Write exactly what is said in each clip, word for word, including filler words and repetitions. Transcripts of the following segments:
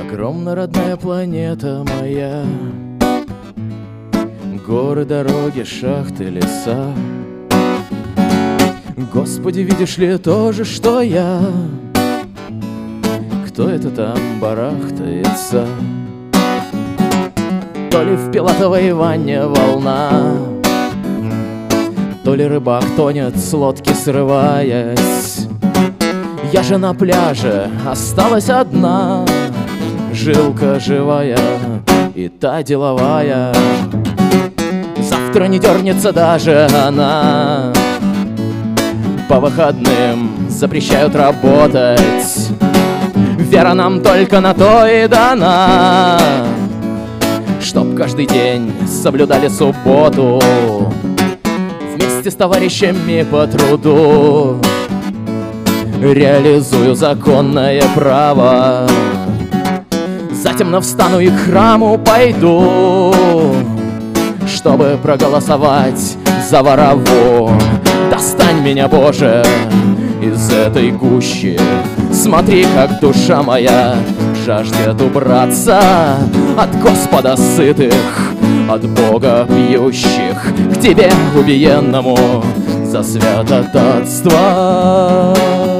Огромна родная планета моя, горы, дороги, шахты, леса. Господи, видишь ли то же, что я? Кто это там барахтается? То ли в пилотовой ванне волна, то ли рыбак тонет с лодки, срываясь. Я же на пляже осталась одна, жилка живая и та деловая. Завтра не дернется даже она. По выходным запрещают работать. Вера нам только на то и дана, чтоб каждый день соблюдали субботу вместе с товарищами по труду. Реализую законное право, затемно встану и к храму пойду, чтобы проголосовать за ворову. Достань меня, Боже, из этой гущи. Смотри, как душа моя жаждет убраться от Господа сытых, от Бога пьющих, к Тебе, убиенному за святотатство.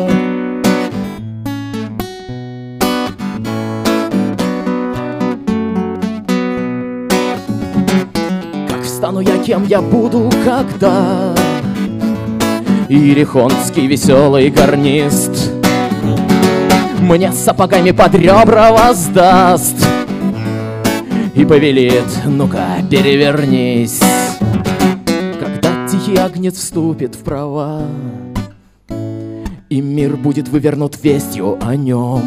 Как встану я, кем я буду, когда иерихонский веселый гарнист мне сапогами под ребра воздаст и повелит: ну-ка, перевернись. Когда тихий агнец вступит в права, и мир будет вывернут вестью о нем,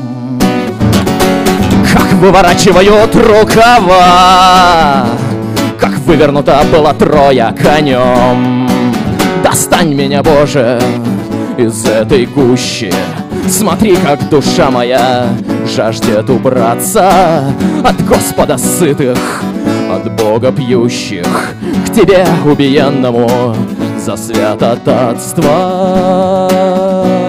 как выворачивают рукава, как вывернута была Троя конем. Достань меня, Боже, из этой гущи. Смотри, как душа моя жаждет убраться от Господа сытых, от Бога пьющих, к Тебе, убиенному за святотатство.